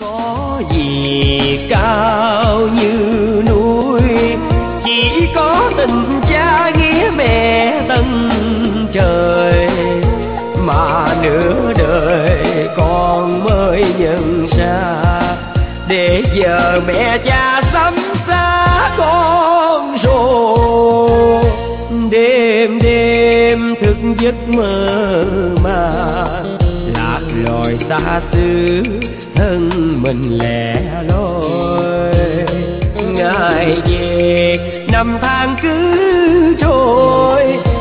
Có gì cao như núi, chỉ có tình cha nghĩa mẹ tân trời, mà nửa đời con mới nhận ra, để giờ mẹ cha sắm xa con rồi. Đêm đêm thức giấc mơ màng, lạc loài xa xứ thân mình lẻ loi. Ngày về năm tháng cứ trôi,